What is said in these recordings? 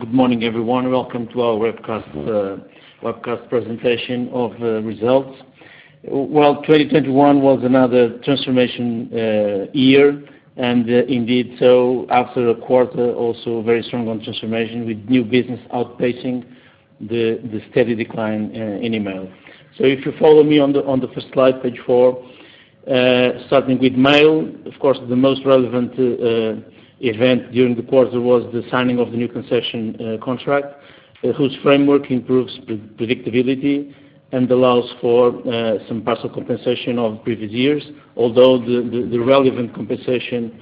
Good morning, everyone. Welcome to our webcast presentation of results. Well, 2021 was another transformation year, and indeed so after a quarter also very strong on transformation, with new business outpacing the steady decline in email. So if you follow me on the first slide, page 4, starting with mail, of course the most relevant event during the quarter was the signing of the new concession contract, whose framework improves predictability and allows for some partial compensation of previous years, although the relevant compensation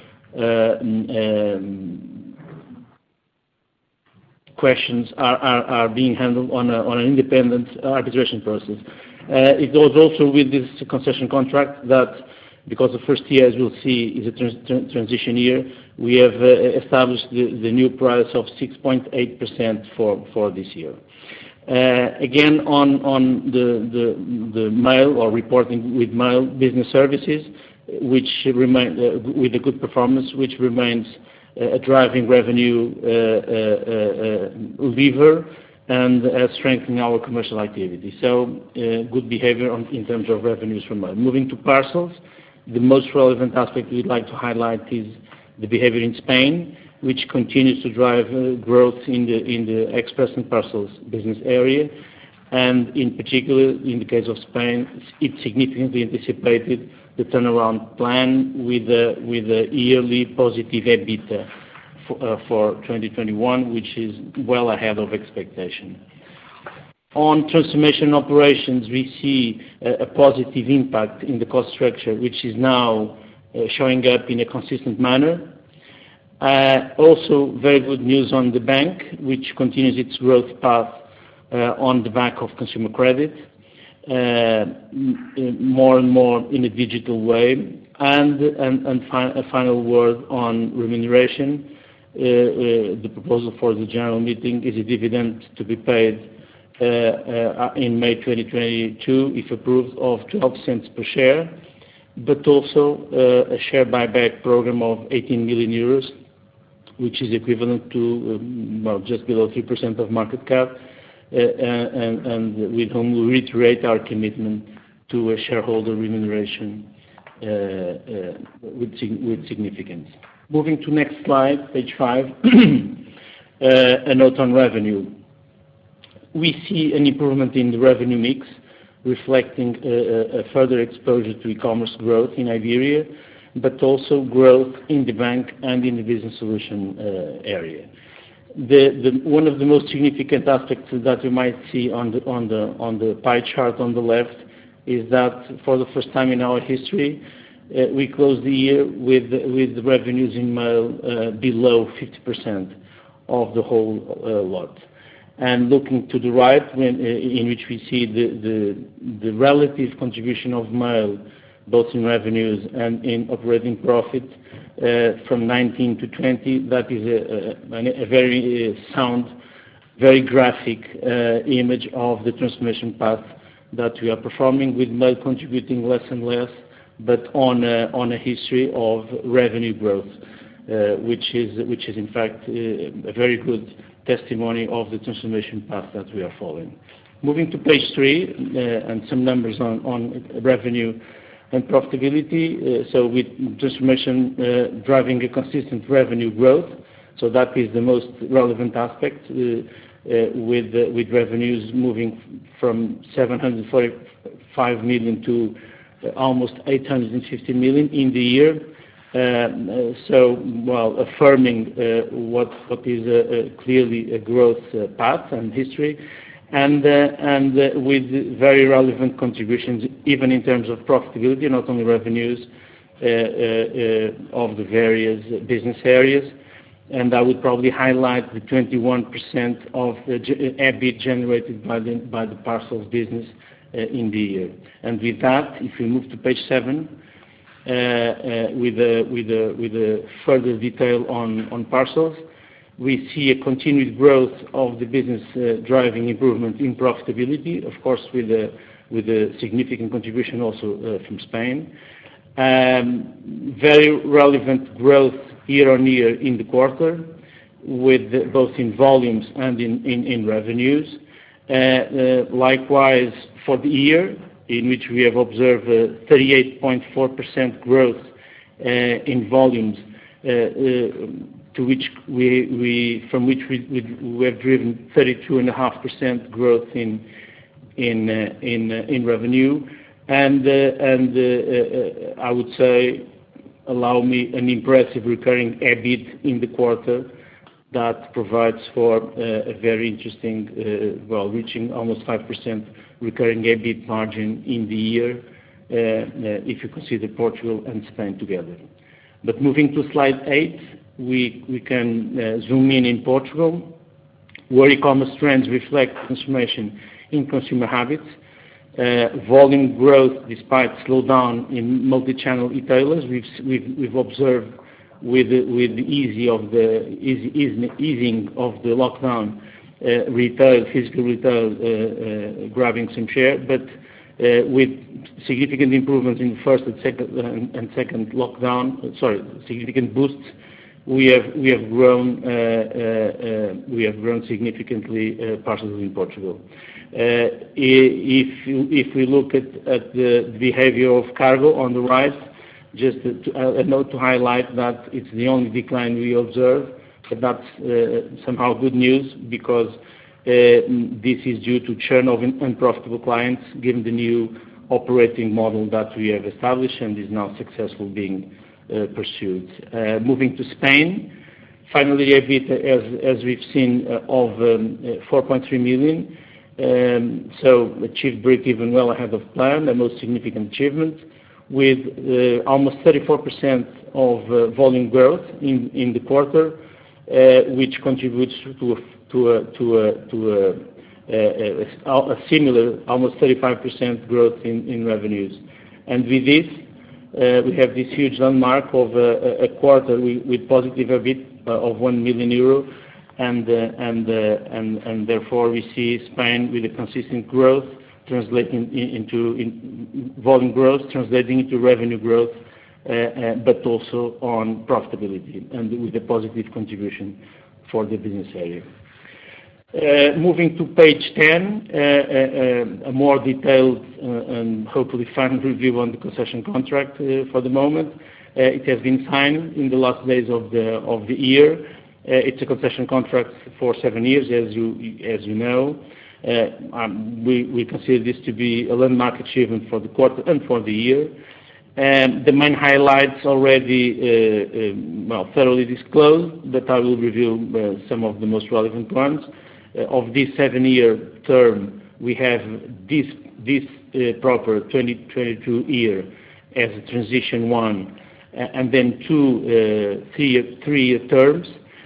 questions are being handled on an independent arbitration process. It was also with this concession contract that, because the first year, as we'll see, is a transition year, we have established the new price of 6.8% for this year. Again, on the mail or reporting with mail business services, which remain with a good performance, which remains a driving revenue lever and strengthening our commercial activity. So good behavior in terms of revenues from mail. Moving to parcels, the most relevant aspect we'd like to highlight is the behavior in Spain, which continues to drive growth in the express and parcels business area, and in particular, in the case of Spain, it significantly anticipated the turnaround plan with a yearly positive EBITDA for 2021, which is well ahead of expectation. On transformation operations, we see a positive impact in the cost structure, which is now showing up in a consistent manner. Also, very good news on the bank, which continues its growth path on the back of consumer credit, more and more in a digital way. And a final word on remuneration. The proposal for the general meeting is a dividend to be paid in May 2022, if approved, of 12 cents per share, but also a share buyback program of 18 million euros, which is equivalent to just below 3% of market cap, and with whom we reiterate our commitment to a shareholder remuneration with significance. Moving to next slide, page 5, a note on revenue. We see an improvement in the revenue mix, reflecting a further exposure to e-commerce growth in Iberia, but also growth in the bank and in the business solution area. One of the most significant aspects that you might see on the pie chart on the left is that for the first time in our history, we closed the year with revenues in mail below 50% of the whole lot. And looking to the right, in which we see the relative contribution of mail, both in revenues and in operating profit, from 19 to 20, that is a very sound, very graphic image of the transformation path that we are performing, with mail contributing less and less, but on a history of revenue growth, which is in fact a very good testimony of the transformation path that we are following. Moving to page 3, and some numbers on revenue and profitability. So with transformation driving a consistent revenue growth, so that is the most relevant aspect, with revenues moving from 745 million to almost 850 million in the year. So, well, affirming what is clearly a growth path and history, and with very relevant contributions, even in terms of profitability, not only revenues of the various business areas. And I would probably highlight the 21% of the EBIT generated by the parcels business in the year. And with that, if we move to page 7, with a further detail on parcels, we see a continued growth of the business driving improvement in profitability, of course, with a significant contribution also from Spain. Very relevant growth year on year in the quarter, with both in volumes and in revenues. Likewise, for the year, in which we have observed 38.4% growth in volumes, from which we have driven 32.5% growth in revenue, and I would say, allow me, an impressive recurring EBIT in the quarter that provides for a very interesting, reaching almost 5% recurring EBIT margin in the year, if you consider Portugal and Spain together. But moving to slide 8, we can zoom in Portugal, where e-commerce trends reflect transformation in consumer habits, volume growth despite slowdown in multi-channel retailers. We've observed with the easing of the lockdown, physical retail grabbing some share, but with significant improvements in the first and second lockdown, significant boosts, we have grown significantly, particularly in Portugal. If we look at the behavior of cargo on the right, just a note to highlight that it's the only decline we observe, but that's somehow good news, because this is due to churn of unprofitable clients, given the new operating model that we have established and is now successfully being pursued. Moving to Spain, finally, EBIT, as we've seen, of 4.3 million, so achieved break-even well ahead of plan, the most significant achievement, with almost 34% of volume growth in the quarter, which contributes to a similar, almost 35% growth in revenues. And with this, we have this huge landmark of a quarter with positive EBIT of 1 million euro, and therefore we see Spain with a consistent growth translating into volume growth, translating into revenue growth, but also on profitability, and with a positive contribution for the business area. Moving to page 10, a more detailed and hopefully fun review on the concession contract for the moment. It has been signed in the last days of the year. It's a concession contract for 7 years, as you know. We consider this to be a landmark achievement for the quarter and for the year. The main highlights already thoroughly disclosed, but I will review some of the most relevant ones. Of this 7-year term, we have this proper 2022 year as a transition one, and then 2 3-year terms.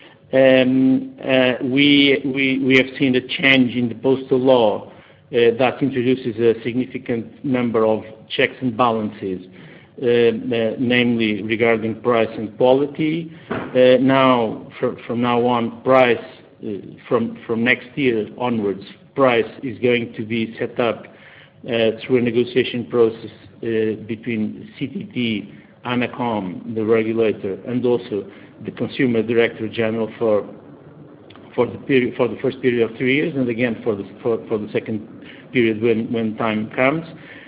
We have seen a change in the postal law that introduces a significant number of checks and balances, namely regarding price and quality. Now, from now on, price, from next year onwards, price is going to be set up through a negotiation process between CTT, ANACOM, the regulator, and also the Consumer Director General for the first period of 3 years, and again for the second period when time comes.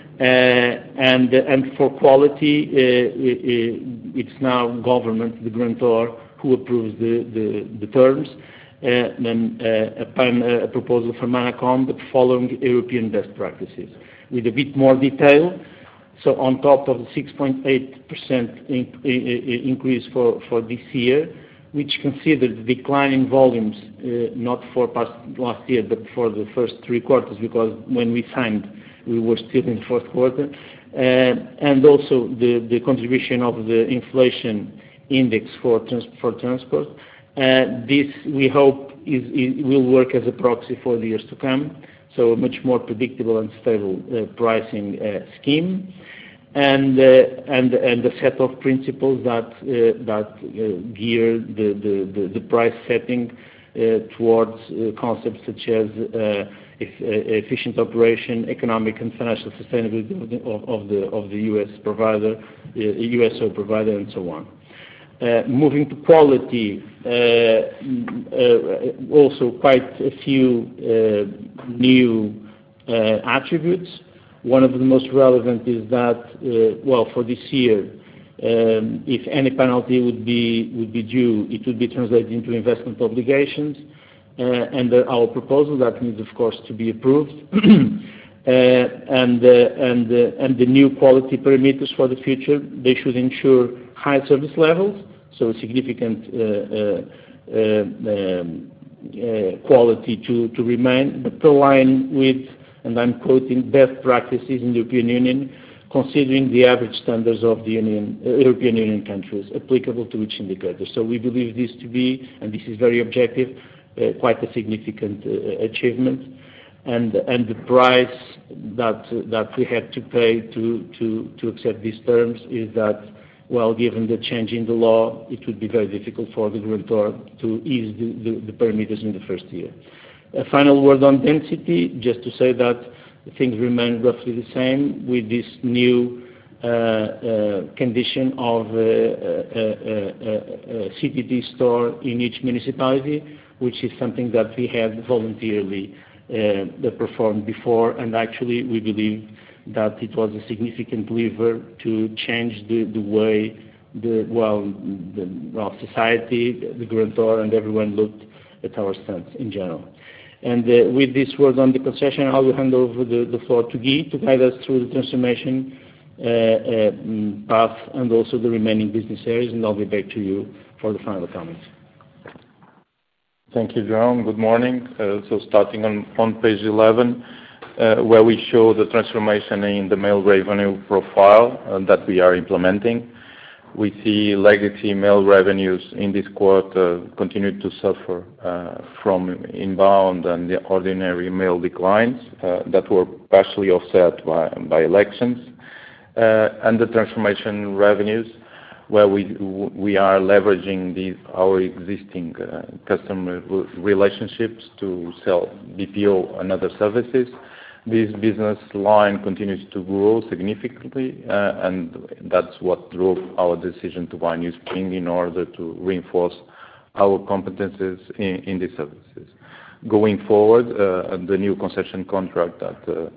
And for quality, it's now government, the grantor, who approves the terms. Then upon a proposal from ANACOM, but following European best practices, with a bit more detail. So on top of the 6.8% increase for this year, which considered the decline in volumes, not for last year, but for the first 3 quarters, because when we signed, we were still in the fourth quarter, and also the contribution of the inflation index for transport. This, we hope, will work as a proxy for the years to come, so a much more predictable and stable pricing scheme, and a set of principles that gear the price setting towards concepts such as efficient operation, economic and financial sustainability of the U.S. provider, USO provider, and so on. Moving to quality, also quite a few new attributes. One of the most relevant is that, well, for this year, if any penalty would be due, it would be translated into investment obligations. And our proposal that needs, of course, to be approved. And the new quality parameters for the future, they should ensure high service levels, so significant quality to remain, but align with, and I'm quoting, best practices in the European Union, considering the average standards of the European Union countries applicable to each indicator. So we believe this to be, and this is very objective, quite a significant achievement. And the price that we had to pay to accept these terms is that, well, given the change in the law, it would be very difficult for the grantor to ease the parameters in the first year. A final word on density, just to say that things remain roughly the same with this new condition of a CTT store in each municipality, which is something that we had voluntarily performed before, and actually we believe that it was a significant lever to change the way society, the grantor, and everyone looked at our stance in general. And with this word on the concession, I will hand over the floor to Guy to guide us through the transformation path and also the remaining business areas, and I'll be back to you for the final comments. Thank you, João. Good morning. So starting on page 11, where we show the transformation in the mail revenue profile that we are implementing. We see legacy mail revenues in this quarter continue to suffer from inbound and the ordinary mail declines that were partially offset by elections, and the transformation revenues, where we are leveraging our existing customer relationships to sell BPO and other services. This business line continues to grow significantly, and that's what drove our decision to buy NewSpring in order to reinforce our competences in these services. Going forward, the new concession contract that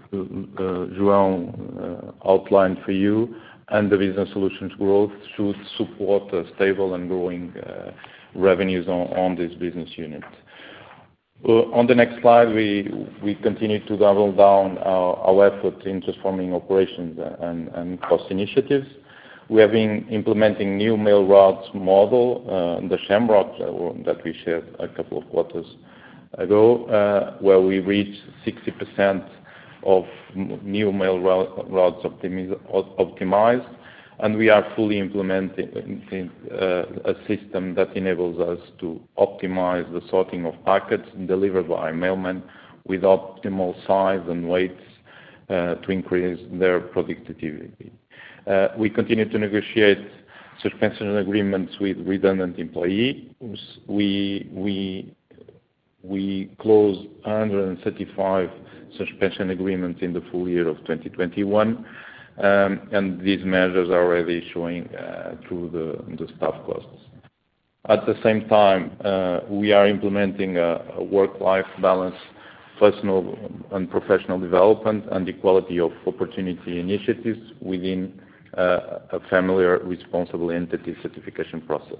João outlined for you and the business solutions growth should support stable and growing revenues on this business unit. On the next slide, we continue to double down our effort in transforming operations and cost initiatives. We have been implementing new mail routes model, the Shamrock that we shared a couple of quarters ago, where we reached 60% of new mail routes optimized, and we are fully implementing a system that enables us to optimize the sorting of packets delivered by mailmen with optimal size and weights to increase their productivity. We continue to negotiate suspension agreements with redundant employees. We closed 135 suspension agreements in the full year of 2021, and these measures are already showing through the staff costs. At the same time, we are implementing a work-life balance, personal and professional development, and equality of opportunity initiatives within a family responsible entity certification process.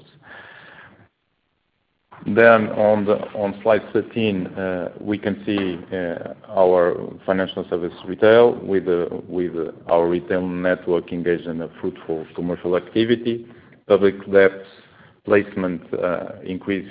Then on slide 13, we can see our financial service retail with our retail network engaged in a fruitful commercial activity. Public debt placement increased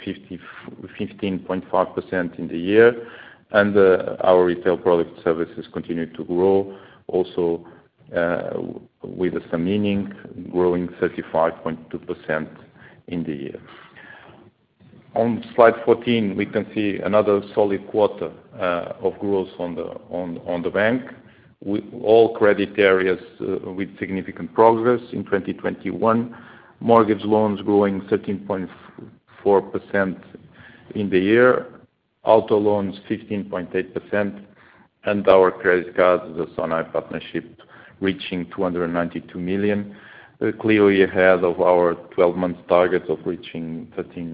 15.5% in the year, and our retail product services continue to grow, also with the Sameening growing 35.2% in the year. On slide 14, we can see another solid quarter of growth on the bank, with all credit areas with significant progress in 2021. Mortgage loans growing 13.4% in the year, auto loans 15.8%, and our credit cards, the Sonae partnership, reaching 292 million, clearly ahead of our 12-month target of reaching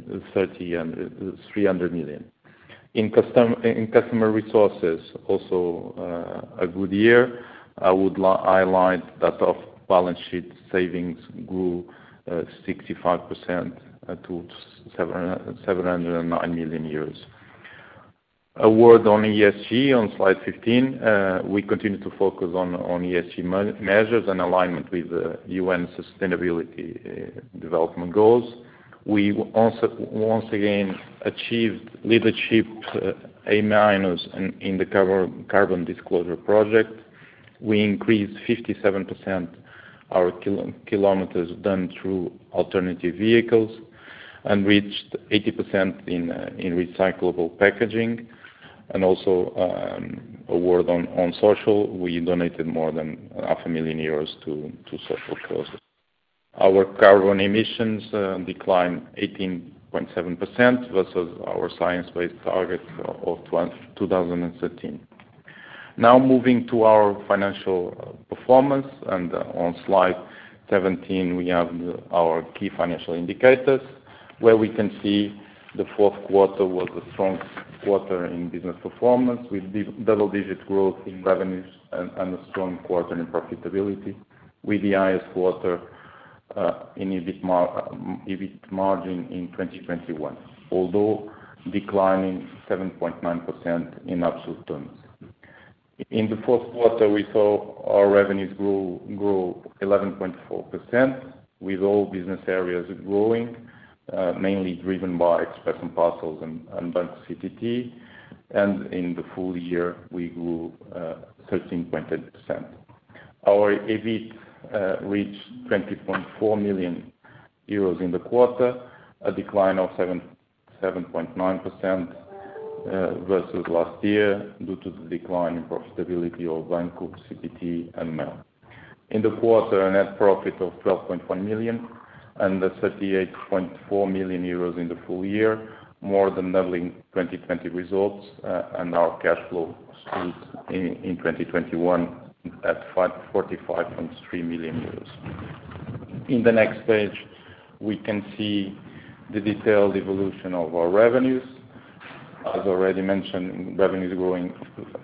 300 million. In customer resources, also a good year. I would highlight that off-balance sheet savings grew 65% to 709 million euros. A word on ESG on slide 15. We continue to focus on ESG measures and alignment with the UN Sustainability Development Goals. We once again achieved leadership A- in the Carbon Disclosure Project. We increased 57% our kilometers done through alternative vehicles and reached 80% in recyclable packaging. And also a word on social. We donated more than 500,000 euros to social causes. Our carbon emissions declined 18.7% versus our science-based target of 2013. Now moving to our financial performance, and on slide 17 we have our key financial indicators, where we can see the fourth quarter was a strong quarter in business performance with double-digit growth in revenues and a strong quarter in profitability, with the highest quarter in EBIT margin in 2021, although declining 7.9% in absolute terms. In the fourth quarter, we saw our revenues grow 11.4%, with all business areas growing, mainly driven by Express & Parcels and Banco CTT, and in the full year we grew 13.8%. Our EBIT reached 20.4 million euros in the quarter, a decline of 7.9% versus last year due to the decline in profitability of Banco CTT and Mail. In the quarter, a net profit of 12.1 million and 38.4 million euros in the full year, more than doubling 2020 results, and our cash flow stood in 2021 at 45.3 million euros. In the next page, we can see the detailed evolution of our revenues. As already mentioned, revenues growing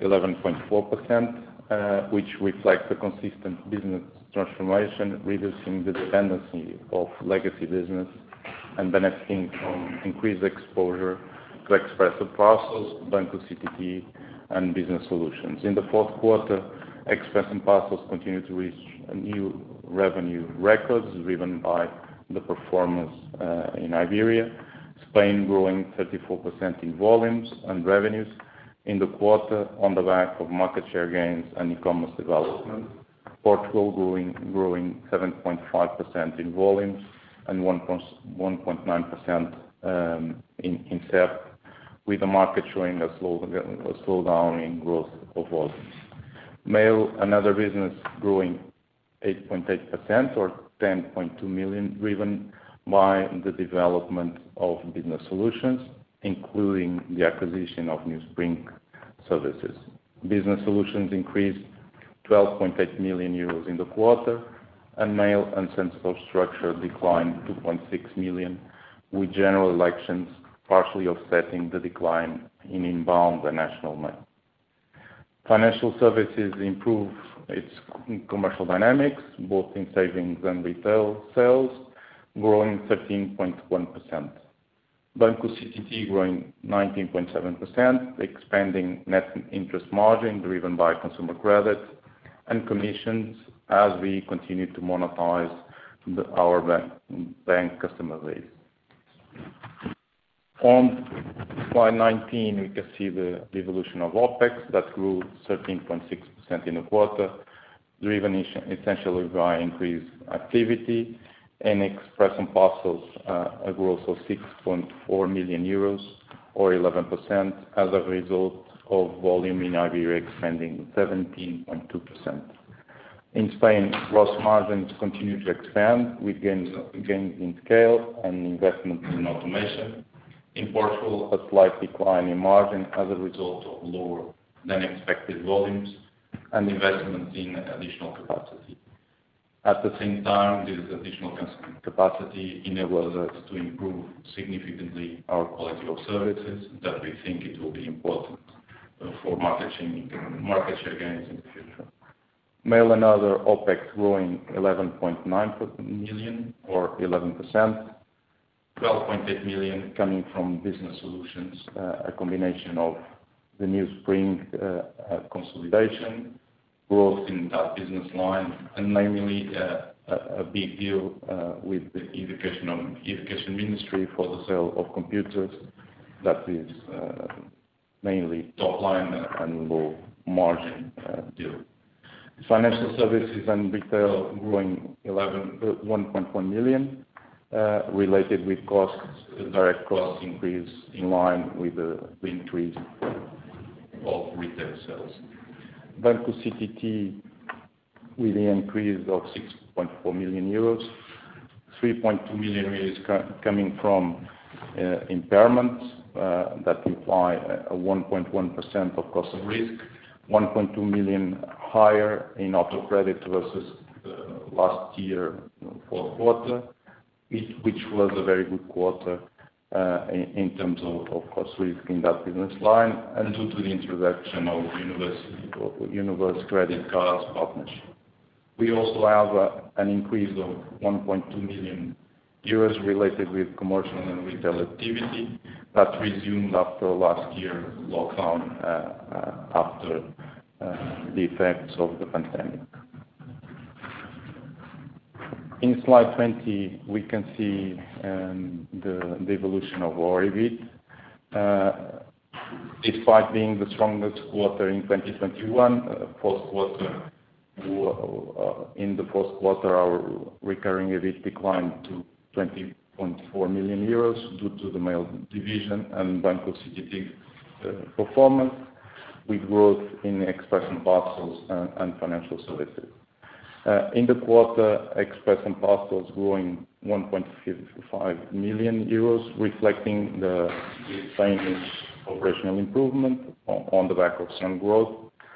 11.4%, which reflects a consistent business transformation, reducing the dependency of legacy business and benefiting from increased exposure to Express & Parcels, Banco CTT, and Business Solutions. In the fourth quarter, Express & Parcels continued to reach new revenue records driven by the performance in Iberia. Spain growing 34% in volumes and revenues in the quarter on the back of market share gains and e-commerce development. Portugal growing 7.5% in volumes and 1.9% in CEP, with the market showing a slowdown in growth of volumes. Mail and other business growing 8.8% or 10.2 million, driven by the development of Business Solutions, including the acquisition of NewSpring services. Business Solutions increased 12.8 million euros in the quarter, and Mail and Central Structure declined 2.6 million, with general elections partially offsetting the decline in inbound and national mail. Financial Services improved its commercial dynamics, both in savings and retail sales, growing 13.1%. Banco CTT growing 19.7%, expanding net interest margin driven by consumer credit and commissions as we continue to monetize our bank customer base. On slide 19, we can see the evolution of OpEx that grew 13.6% in the quarter, driven essentially by increased activity. In Express & Parcels, a growth of 6.4 million euros or 11% as a result of volume in Iberia expanding 17.2%. In Spain, gross margins continue to expand with gains in scale and investment in automation. In Portugal, a slight decline in margin as a result of lower than expected volumes and investments in additional capacity. At the same time, this additional capacity enables us to improve significantly our quality of services that we think it will be important for market share gains in the future. Mail and other OpEx growing 11.9 million or 11%. 12.8 million coming from business solutions, a combination of the NewSpring consolidation, growth in that business line, and namely a big deal with the Education Ministry for the sale of computers. That is mainly top line and low margin deal. Financial services and retail growing 1.1 million, related with costs, direct cost increase in line with the increase of retail sales. Banco CTT with the increase of 6.4 million euros, 3.2 million euros coming from impairments that imply a 1.1% of cost of risk, 1.2 million higher in auto credit versus last year fourth quarter, which was a very good quarter in terms of cost risk in that business line, and due to the introduction of universal credit cards partnership. We also have an increase of 1.2 million euros related with commercial and retail activity that resumed after last year's lockdown, after the effects of the pandemic. In slide 20, we can see the evolution of our EBIT. Despite being the strongest quarter in 2021, in the fourth quarter, our recurring EBIT declined to 20.4 million euros due to the mail division and Banco CTT performance, with growth in Express and Parcels and financial services. In the quarter, Express and Parcels growing 1.55 million euros, reflecting the famous operational improvement on the back of some growth,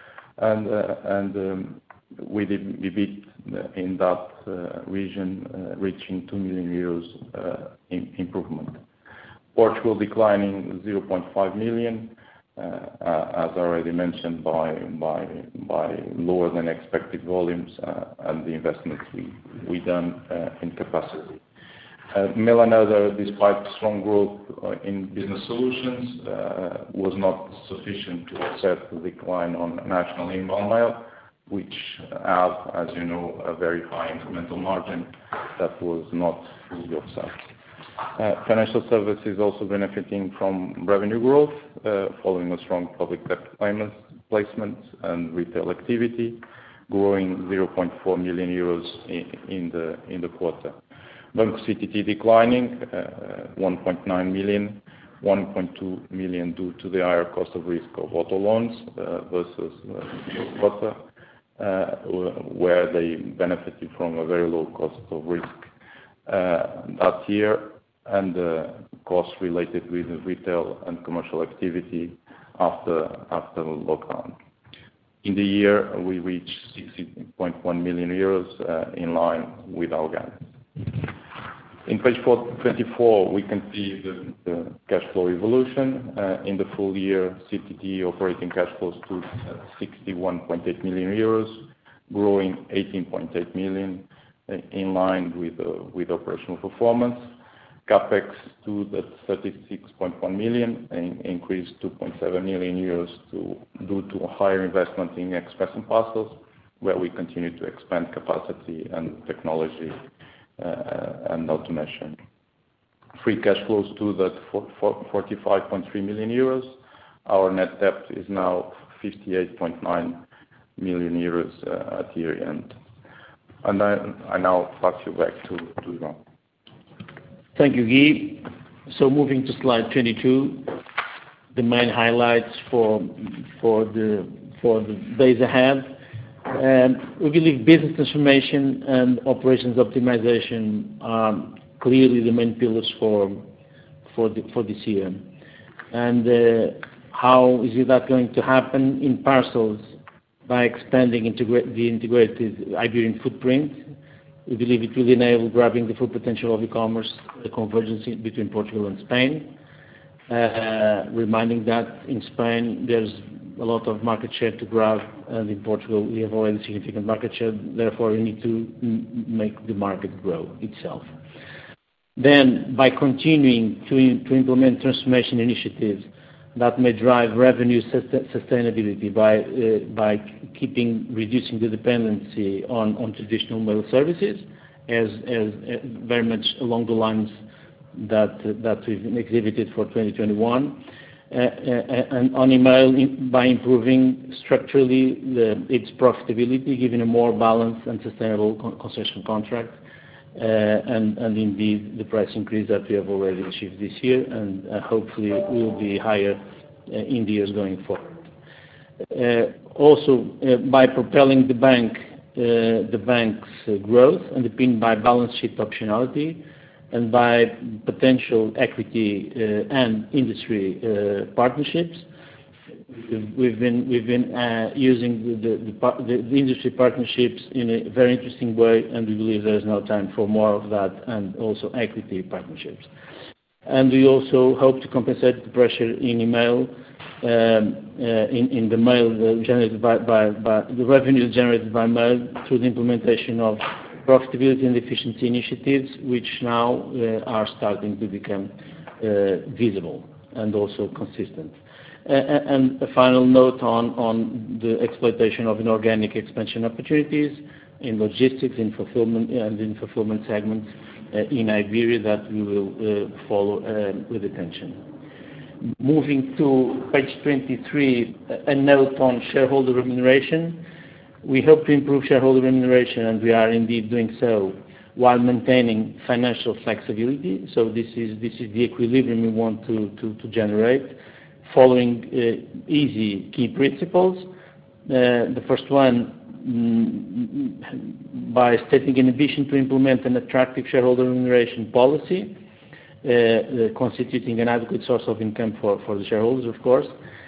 and we did EBIT in that region reaching 2 million euros improvement. Portugal declining 0.5 million, as already mentioned, by lower than expected volumes and the investments we done in capacity. Mail and other, despite strong growth in business solutions, was not sufficient to offset the decline on national inbound mail, which have, as you know, a very high incremental margin that was not fully offset. Financial services also benefiting from revenue growth, following a strong public debt placements and retail activity, growing 0.4 million euros in the quarter. Banco CTT declining 1.9 million, 1.2 million due to the higher cost of risk of auto loans versus the quarter, where they benefited from a very low cost of risk that year, and costs related with the retail and commercial activity after the lockdown. In the year, we reached 60.1 million euros in line with our guidance. In page 24, we can see the cash flow evolution. In the full year, CTT operating cash flows stood at 61.8 million euros, growing 18.8 million in line with operational performance. CapEx stood at 36.1 million, and increased 2.7 million euros due to a higher investment in Express and Parcels, where we continue to expand capacity and technology and automation. Free cash flows stood at 45.3 million euros. Our net debt is now 58.9 million euros at year-end. And I now pass you back to João. Thank you, Guy. So moving to slide 22, the main highlights for the days ahead. We believe business transformation and operations optimization are clearly the main pillars for this year. And how is that going to happen? In parcels, by expanding the integrated Iberian footprint, We believe it will enable grabbing the full potential of e-commerce, the convergence between Portugal and Spain. Reminding that in Spain there's a lot of market share to grab, and in Portugal we have already significant market share. Therefore, we need to make the market grow itself. Then, by continuing to implement transformation initiatives that may drive revenue sustainability by reducing the dependency on traditional mail services, as very much along the lines that we've exhibited for 2021, and on email by improving structurally its profitability, giving a more balanced and sustainable concession contract, and indeed the price increase that we have already achieved this year, and hopefully will be higher in the years going forward. Also, by propelling the bank's growth, underpinned by balance sheet optionality and by potential equity and industry partnerships. We've been using the industry partnerships in a very interesting way, and we believe there is now time for more of that, and also equity partnerships. And we also hope to compensate the pressure in email, in the mail generated by the revenues generated by mail through the implementation of profitability and efficiency initiatives, which now are starting to become visible and also consistent. And a final note on the exploitation of inorganic expansion opportunities in logistics, in fulfillment, and in fulfillment segments in Iberia that we will follow with attention. Moving to page 23, a note on shareholder remuneration. We hope to improve shareholder remuneration, and we are indeed doing so while maintaining financial flexibility. So this is the equilibrium we want to generate, following easy key principles. The first one, by stating an ambition to implement an attractive shareholder remuneration policy, constituting an adequate source of income for the shareholders, of course,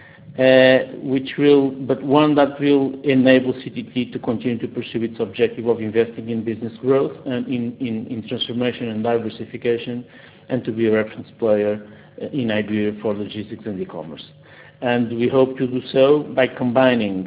but one that will enable CTT to continue to pursue its objective of investing in business growth and in transformation and diversification, and to be a reference player in Iberia for logistics and e-commerce. And we hope to do so by combining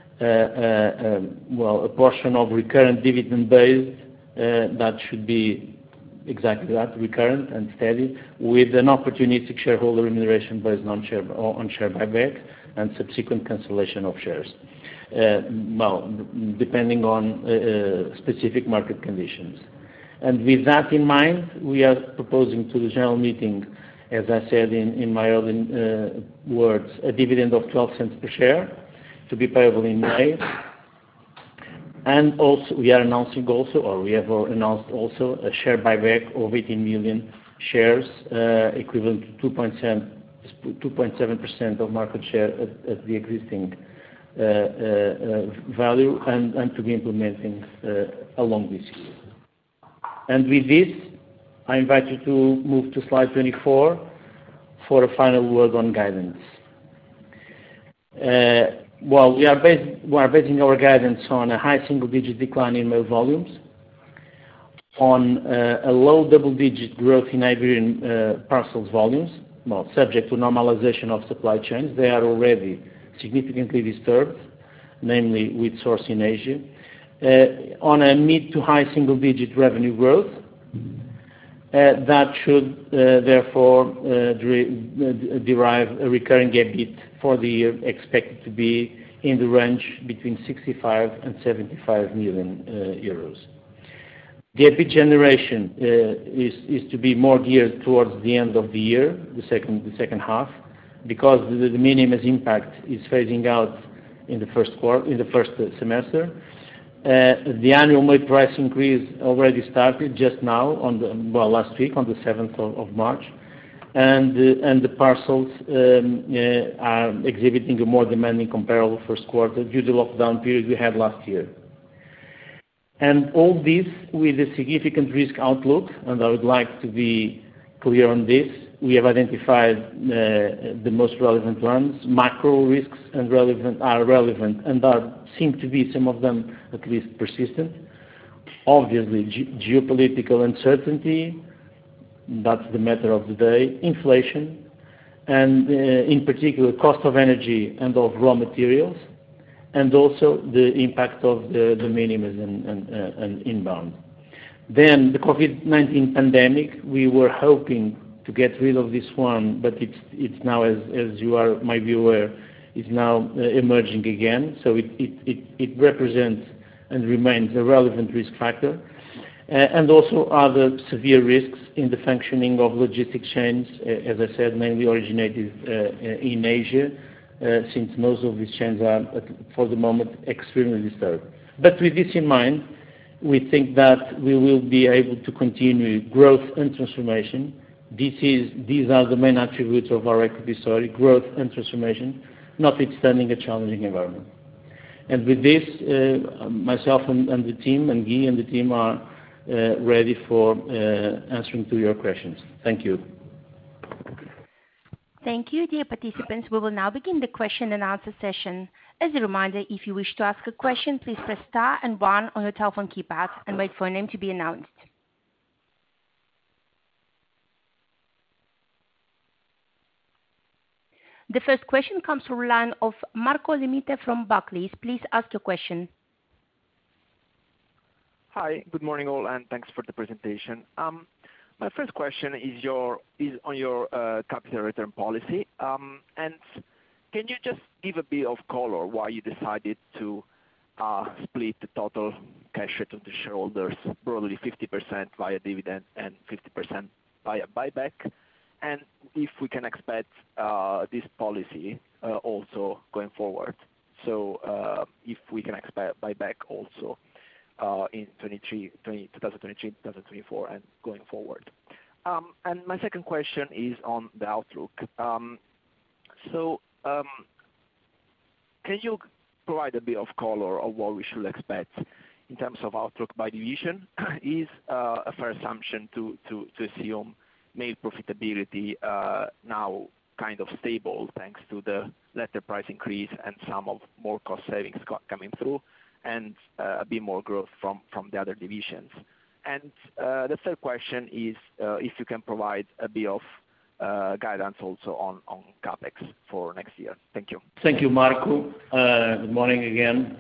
a portion of recurrent dividend base that should be exactly that, recurrent and steady, with an opportunistic shareholder remuneration based on share buyback and subsequent cancellation of shares, depending on specific market conditions. And with that in mind, we are proposing to the general meeting, as I said in my early words, a dividend of 12 cents per share to be payable in May. And also, we have announced also a share buyback of 18 million shares, equivalent to 2.7% of market share at the existing value, and to be implementing along this year. And with this, I invite you to move to slide 24 for a final word on guidance. We are basing our guidance on a high single-digit decline in mail volumes, on a low double-digit growth in Iberian parcels volumes, subject to normalization of supply chains. They are already significantly disturbed, namely with source in Asia, on a mid to high single-digit revenue growth. That should therefore derive a recurring EBIT for the year expected to be in the range between 65 and 75 million euros. The EBIT generation is to be more geared towards the end of the year, the second half, because the de minimis impact is phasing out in the first semester. The annual mail price increase already started just now last week on the 7th of March, and the parcels are exhibiting a more demanding comparable first quarter due to the lockdown period we had last year. And all this with a significant risk outlook, and I would like to be clear on this. We have identified the most relevant ones. Macro risks are relevant and seem to be, some of them at least, persistent. obviously geopolitical uncertainty, that's the matter of the day, inflation, and in particular cost of energy and of raw materials, and also the impact of the minimus and inbound. Then the COVID-19 pandemic, we were hoping to get rid of this one, but it's now, as you might be aware, is now emerging again. So it represents and remains a relevant risk factor, and also other severe risks in the functioning of logistic chains, as I said, mainly originated in Asia, since most of these chains are, for the moment, extremely disturbed. But with this in mind, we think that we will be able to continue growth and transformation. These are the main attributes of our equity story: growth and transformation, notwithstanding a challenging environment. And with this, myself and the team, and Guy and the team are ready for answering to your questions. Thank you. Thank you, dear participants. We will now begin the question and answer session. As a reminder, if you wish to ask a question, please press star and 1 on your telephone keypad and wait for a name to be announced. The first question comes from the line of Marco Limite from Barclays. Please ask your question. Hi, good morning all, and thanks for the presentation. My first question is on your capital return policy. And can you just give a bit of color why you decided to split the total cash return to shareholders, broadly 50% via dividend and 50% via buyback? And if we can expect this policy also going forward. So if we can expect buyback also in 2023, 2024, and going forward. And my second question is on the outlook. Can you provide a bit of color of what we should expect in terms of outlook by division? Is a fair assumption to assume mail profitability now kind of stable thanks to the letter price increase and some of more cost savings coming through, and a bit more growth from the other divisions? And the third question is if you can provide a bit of guidance also on CapEx for next year. Thank you. Thank you, Marco. Good morning again.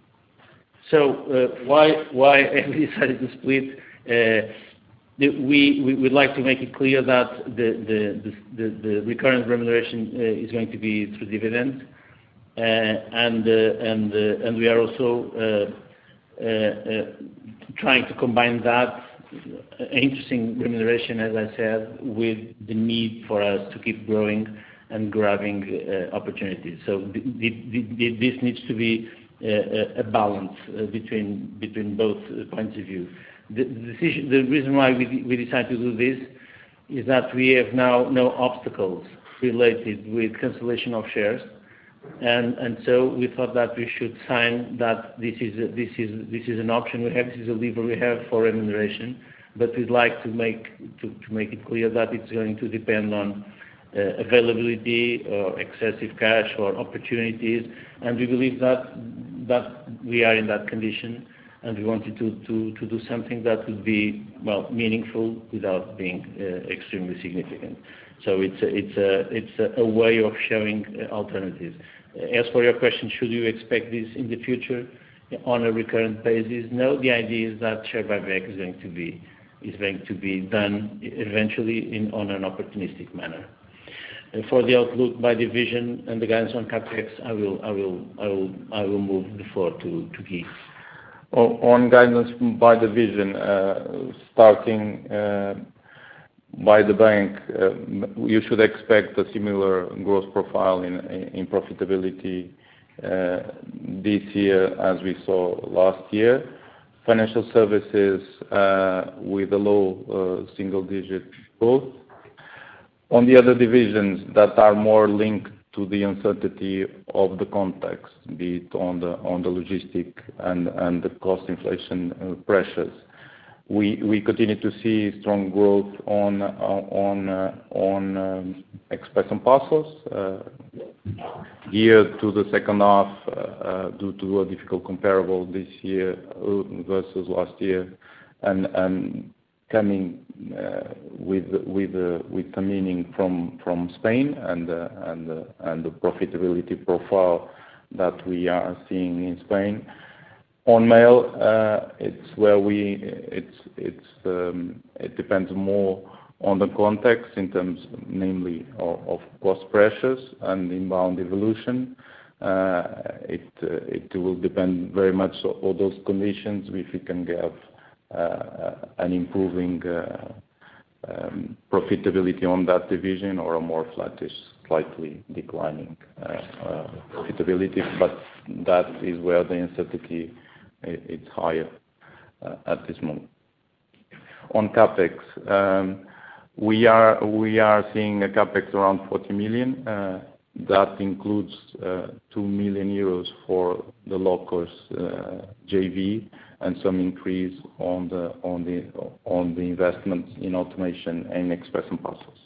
So why have we decided to split? We would like to make it clear that the recurrent remuneration is going to be through dividend, and we are also trying to combine that interesting remuneration, as I said, with the need for us to keep growing and grabbing opportunities. So this needs to be a balance between both points of view. The reason why we decided to do this is that we have now no obstacles related with cancellation of shares, and so we thought that we should sign that this is an option we have, this is a lever we have for remuneration, but we'd like to make it clear that it's going to depend on availability or excessive cash or opportunities, and we believe that we are in that condition, and we wanted to do something that would be, well, meaningful without being extremely significant. So it's a way of showing alternatives. As for your question, should you expect this in the future on a recurrent basis? No, the idea is that share buyback is going to be done eventually on an opportunistic manner. For the outlook by division and the guidance on CapEx, I will move the floor to Guy. On guidance by division, starting by the bank, you should expect a similar growth profile in profitability this year as we saw last year. Financial services with a low single-digit growth. On the other divisions that are more linked to the uncertainty of the context, be it on the logistic and the cost inflation pressures, We continue to see strong growth on Express and Parcels, geared to the second half, due to a difficult comparable this year versus last year, and coming with some meaning from Spain and the profitability profile that we are seeing in Spain. On Mail, it's where it depends more on the context in terms, namely of cost pressures and inbound evolution. It will depend very much on those conditions, if we can get an improving profitability on that division or a more flattish, slightly declining profitability. But that is where the uncertainty it's higher at this moment. On CapEx, we are seeing a CapEx around 40 million. That includes 2 million euros for the Lockers JV and some increase on the investments in automation and Express and Parcels.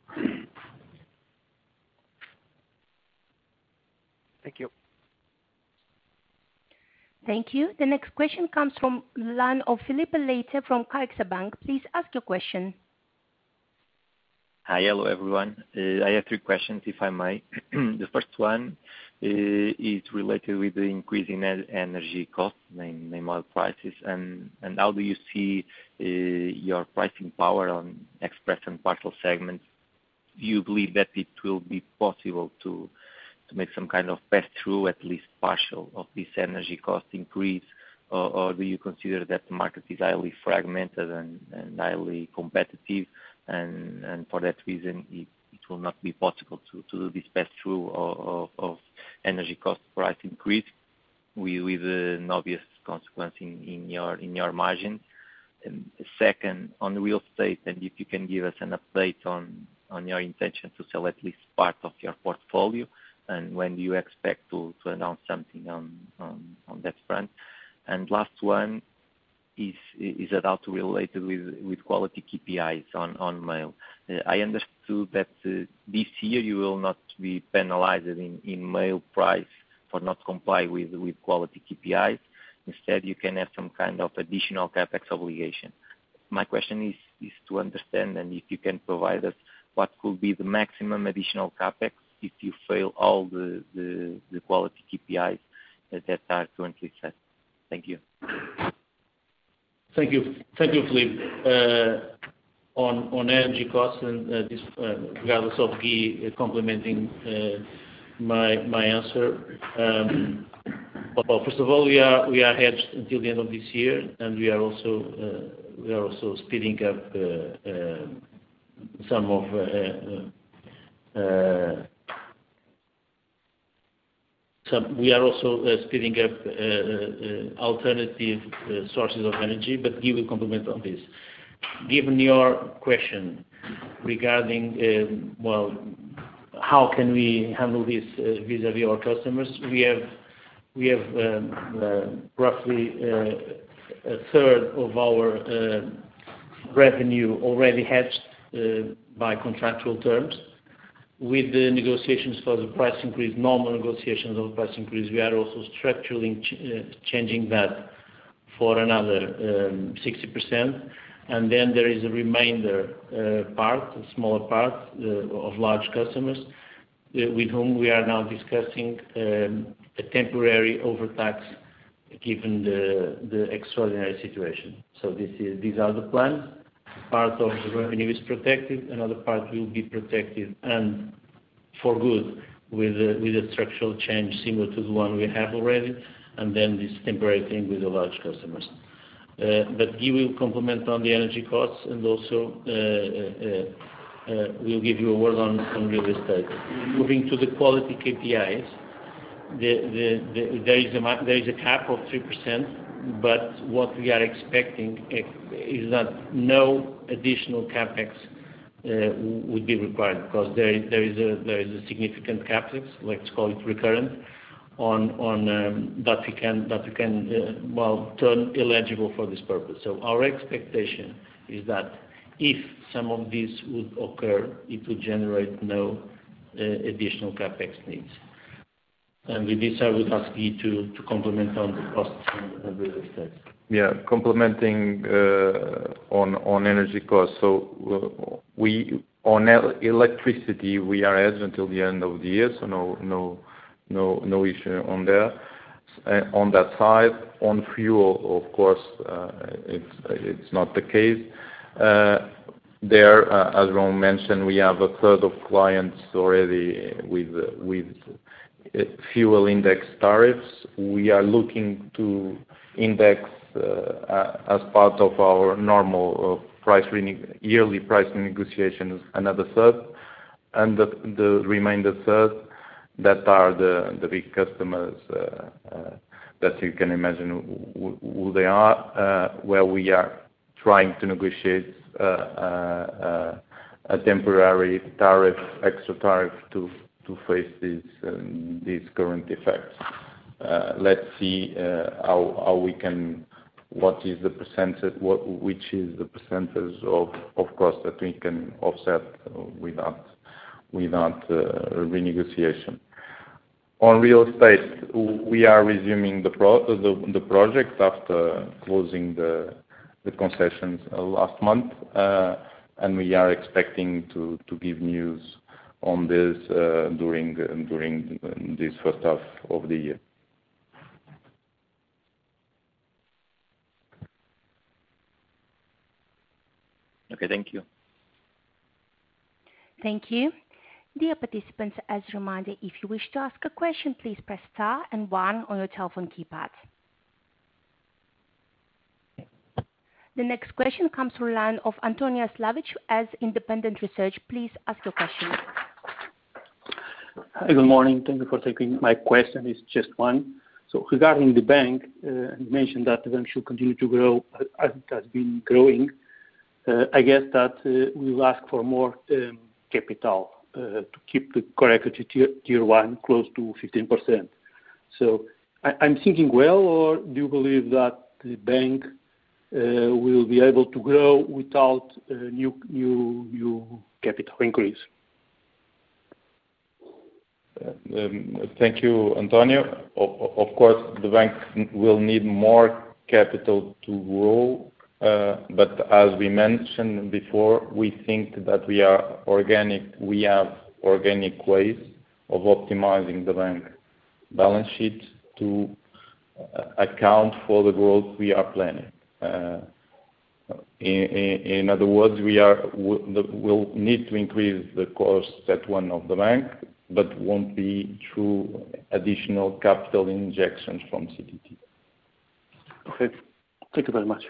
Thank you. Thank you. The next question comes from the line of Filipe Leite from CaixaBank. Please ask your question. Hi. Hello, everyone. I have 3 questions, if I may. The first one is related with the increase in energy costs, mainly oil prices, and how do you see your pricing power on Express and Parcel segments? Do you believe that it will be possible to make some kind of pass-through, at least partial, of this energy cost increase? Or do you consider that the market is highly fragmented and highly competitive, and for that reason, it will not be possible to do this pass-through of energy cost price increase with an obvious consequence in your margins? And second, on real estate, and if you can give us an update on your intention to sell at least part of your portfolio, and when do you expect to announce something on that front? And last one is about related with quality KPIs on Mail. I understood that this year you will not be penalized in Mail price for not comply with quality KPIs. Instead, you can have some kind of additional CapEx obligation. My question is to understand, and if you can provide us, what could be the maximum additional CapEx if you fail all the quality KPIs that are currently set? Thank you. Thank you, Filipe. On energy costs, and this, regardless of Guy complementing my answer. Well, first of all, we are hedged until the end of this year, and we are also speeding up some of alternative sources of energy, but Guy will complement on this. Given your question regarding how can we handle this vis-à-vis our customers, we have roughly a third of our revenue already hedged by contractual terms. With the negotiations for the price increase, normal negotiations of price increase, we are also structurally changing that for another 60%. And then there is a remainder part, a smaller part of large customers with whom we are now discussing a temporary overtax given the extraordinary situation. So these are the plans. Part of the revenue is protected, another part will be protected and for good with a structural change similar to the one we have already, and then this temporary thing with the large customers. But Guy will complement on the energy costs, and also we'll give you a word on real estate. Moving to the quality KPIs, there is a cap of 3%. But what we are expecting is that no additional CapEx would be required, because there is a significant CapEx, let's call it recurrent, that we can turn eligible for this purpose. So our expectation is that if some of this would occur, it would generate no additional capex needs. And with this, I would ask you to complement on the costs and real estate. Yeah, complementing on energy costs. So on electricity, we are hedged until the end of the year, so no issue on there. On that side, on fuel, of course, it's not the case. There, as Ron mentioned, we have a third of clients already with fuel index tariffs. We are looking to index as part of our normal yearly price negotiations another third, and the remainder third that are the big customers that you can imagine who they are, where we are trying to negotiate a temporary tariff, extra tariff to face these current effects. Let's see how we can. What is the percentage? Which is the percentage of cost that we can offset without renegotiation. On real estate, we are resuming the project after closing the concessions last month, and we are expecting to give news on this during this first half of the year. Okay, thank you. Thank you. Dear participants, as a reminder, if you wish to ask a question, please press star and one on your telephone keypad. The next question comes from the line of Antonio Slavic as independent research. Please ask your question. Hi, good morning. Thank you for taking my question. It's just one. So regarding the bank, you mentioned that the bank should continue to grow as it has been growing. I guess that we will ask for more capital to keep the core equity tier 1 close to 15%. So I'm thinking well, or do you believe that the bank will be able to grow without new capital increase? Thank you, Antonio. Of course, the bank will need more capital to grow, but as we mentioned before, we think that we have organic ways of optimizing the bank balance sheet to account for the growth we are planning. In other words, we'll need to increase the core CET1 of the bank, but won't be through additional capital injections from CTT. Okay. Thank you very much.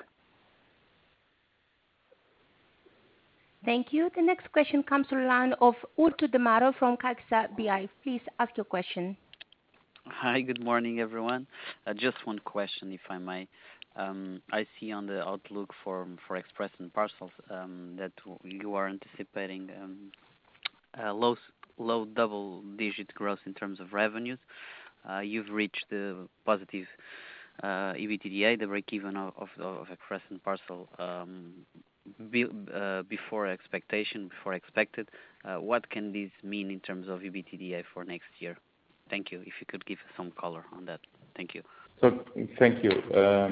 Thank you. The next question comes from the line of Urtu Demaro from CaixaBI. Please ask your question. Hi, good morning, everyone. Just one question, if I may. I see on the outlook for Express and Parcels that you are anticipating low double-digit growth in terms of revenues. You've reached the positive EBITDA, the break-even of Express and Parcel before expected. What can this mean in terms of EBITDA for next year? Thank you. If you could give some color on that. Thank you. So, thank you.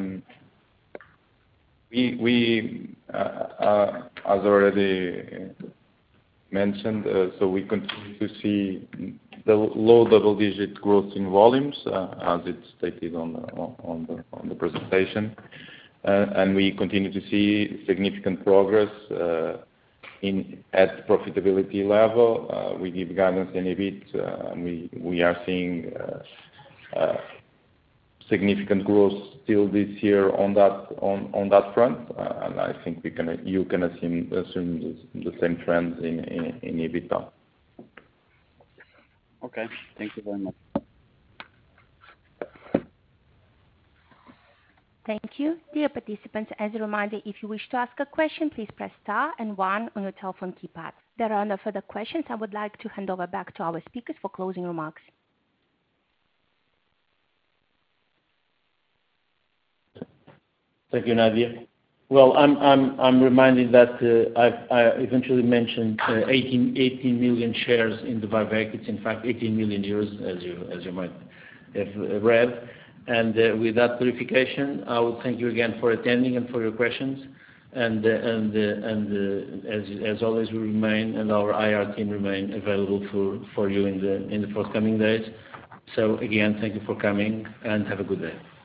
We as already mentioned, so we continue to see the low double-digit growth in volumes, as it's stated on the presentation. And we continue to see significant progress at profitability level. We give guidance in EBIT, and we are seeing significant growth still this year on that front. And I think you can assume the same trends in EBITDA. Okay. Thank you very much. Thank you. Dear participants, as a reminder, if you wish to ask a question, please press star and one on your telephone keypad. There are no further questions. I would like to hand over back to our speakers for closing remarks. Thank you, Nadia. Well, I'm reminded that I eventually mentioned 18 million shares in the buyback. It's in fact 18 million euros, as you might have read. And with that clarification, I will thank you again for attending and for your questions. And as always, we remain, and our IR team remain available for you in the forthcoming days. So again, thank you for coming, and have a good day.